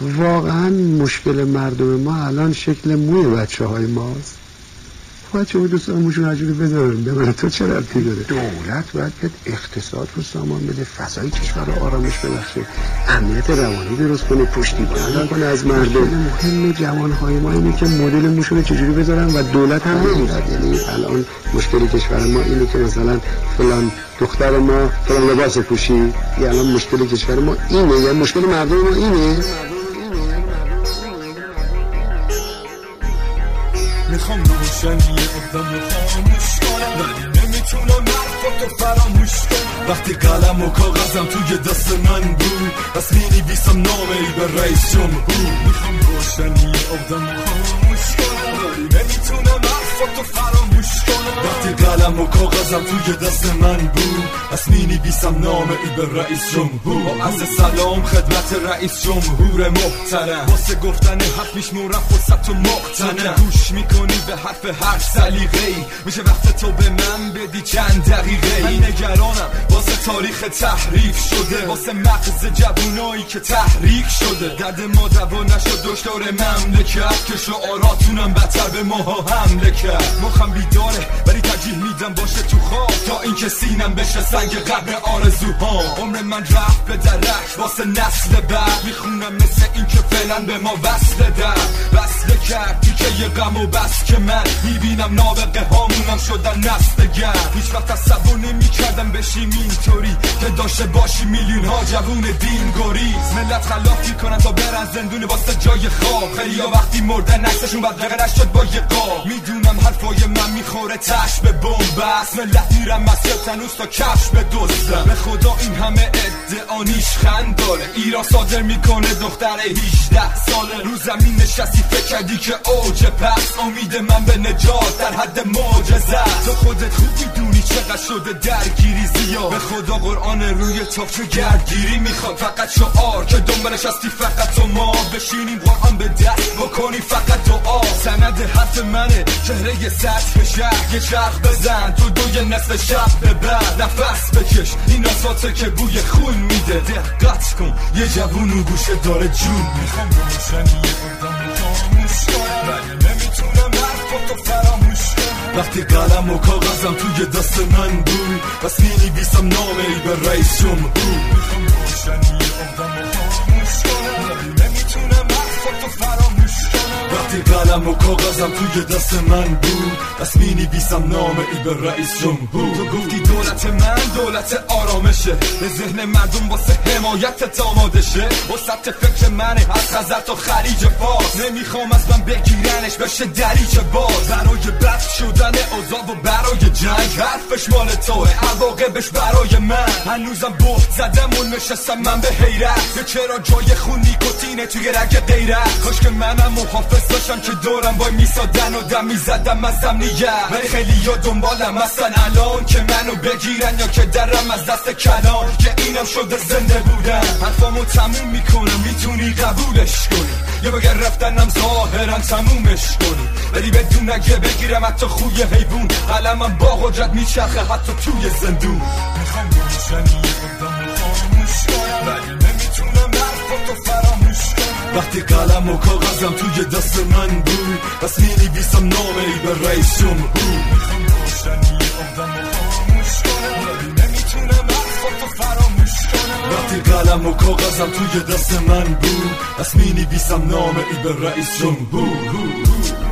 واقعا مشکل مردم ما الان شکل موی بچه های ماست. بچه های دوستان موشون عجوری بذارن به تو چه ربطی داره؟ دولت باید بیاد اقتصاد رو سامان بده، فضای کشور رو آرامش ببخشه، امنیت روانی درست کنه، پشتیبانی کنه از مردم. مهم جوانهای ما اینه که مدل موشون رو چجوری بذارن و دولت هم نمیداد. یعنی الان مشکل کشور ما اینه که مثلا فلان دختر ما فلان لباس پوشی، یا الان مشکل کشور ما اینه، یا مشکل مردم ما اینه. میخوام روشنی آدم رو خاموش کنم، ولی نمیتونم حرفاتو فراموش کنم. وقتی قلم و کاغذم توی دست من بود، پس مینویسم نامه ای به رئیس جمهور. میخوام روشنی آدم رو خاموش کنم، ولی نمیتونم حرفاتو فراموش کنم. وقتی قلم و کاغذم توی دست من بود، پس مینویسم نامه ای به رئیس جمهور. با عرض سلام خدمت رئیس جمهور محترم، واسه گفتن حرف میشمورم فرصت و مقتنم. گوش میکنی به حرف هر سلیقه‌ای، میشه وقت تو به من بدی چند دقیقه. من نگرانم واسه تاریخ تحریف شده، واسه مغز جوونایی که تحریک شده. درد ما دوا نشد دکتر مملکت، که شعاراتونم بدتر به ماها حمله کرد. مخم بیداره ولی ترجیح میدم باشه تو خواب، تا اینکه سینم بشه سنگ قبر آرزوها. عمر من رفت به درک واسه نسل بعد، میخونم مثل این که فعلا به ما وصل وصل کرد تیکه یه غم و بس که من میبینم نابغه هامونم شدن نسلگر. هیچ وقت تصور نمی‌کردم بشیم اینطوری که داشته باشی میلیون ها جوون دین گریز. ملت خلاف میکنن تا برن زندون واسه جای خواب، خیلی ها وقتی مردن عکسشون بدرقه نشد با یه قاب. میدونم حرفای من میخوره تش به بمب است، ملت میرم مسجد تنوس تا کفش به دزدم. به خدا این همه ادعا نیشخند داره، ایران صادر میکنه دختر 18 ساله. رو زمین نشستی فکر کردی که اوج پس، امید من به نجات در حد معجزه است. تو خودت خوب میدونی چقدر شده درگیری زیاد، به خدا قرآن روی تاقچه گردگیری میخواد. فقط شعار که دنبالش هستی فقط تو ما، بشینیم قرآن به دست بکنی فقط دعا. سند حرف منه چهره سطح شهر، یه چرخ بزن تو دوی نصف شب به بعد. نفس بکش این اصاته که بوی خون میده، دقت کن یه جوون گوشه داره جون. میخوام روشنی آدم رو خاموش کنم، ولی نمیتونم حرفاتو فراموش کنم. وقتی قلم و کاغذم توی دست من بود، پس مینویسم نامه ای به رئیس جمهور. میخوام روشنی آدم رو خاموش کنم، ولی نمیتونم حرفاتو فراموش کنم. وقتی قلم و کاغذم توی دست من بود، پس مینویسم نامه ای به رئیس جمهور. تو گفتی دولت من دولت آرامشه، به ذهن مردم واسه حمایت آماده شه. وسط فکر منه از خزر تا خلیج فارس، نمیخوام از من بگیرنش بشه دریچه باز. برای بد شدن اوضاع و برای جنگ، حرفش مال توه عواقبش برای من. هنوزم بهت زدم و نشستم من به حیرت، چرا جای خون نیکوتینه توی رگ غیرت. کاش که منم محافظ داشتم که دورم وای میسادن و دم میزدم از امنیت، ولی خیلی ها دنبالم هستن الان که منو بگیرن یا که درم از دست کلان. که اینم شده زنده بودم، حرفامو تموم میکنم میتونی قبولش کنی، یا بگر رفتنم ظاهرا تمومش کنی. ولی بدون اگه بگیرم حتی خوی حیوون، قلمم با قدرت میچرخه حتی توی زندون. میخوام روشنی آدم رو خاموش کنم، ولی نمیتونم حرفاتو فراموش کنم. وقتی قلم و کاغذم توی دست من بود، پس مینویسم نامه ای به رئیس جمهور. میخوام روشنی آدم رو خاموش کنم، ولی نمیتونم حرفاتو فراموش کنم. وقتی قلم و کاغذم توی دست من بود، پس مینویسم نامه ای به رئیس جمهور.